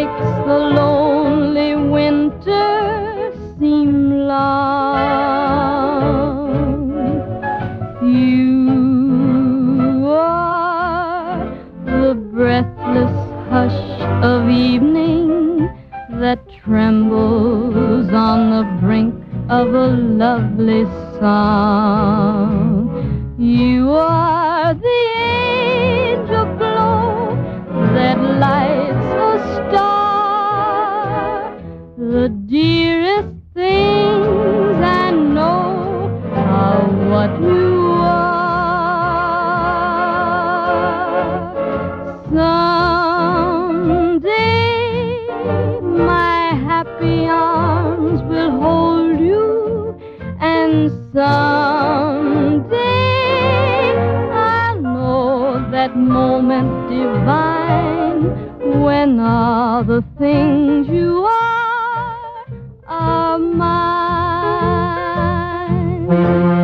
makes the lonely winter seem long. You are the breathless hush of evening that trembles on the brink of a lovely song. You are the angel glow that lights a star. The dearest things I know are what you are. Someday my happy arms will hold you, and someday that moment divine when all the things you are mine.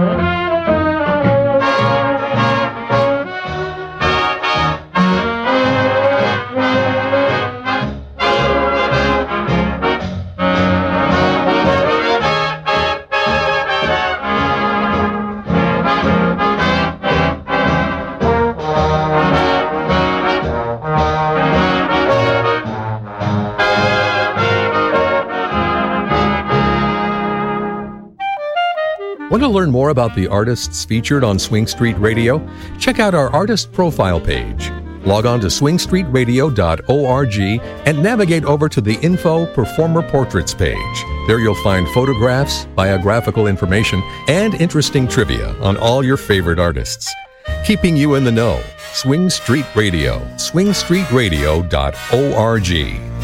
Want to learn more about the artists featured on Swing Street Radio? Check out our artist profile page. Log on to swingstreetradio.org and navigate over to the Info Performer Portraits page. There you'll find photographs, biographical information, and interesting trivia on all your favorite artists. Keeping you in the know. Swing Street Radio. swingstreetradio.org.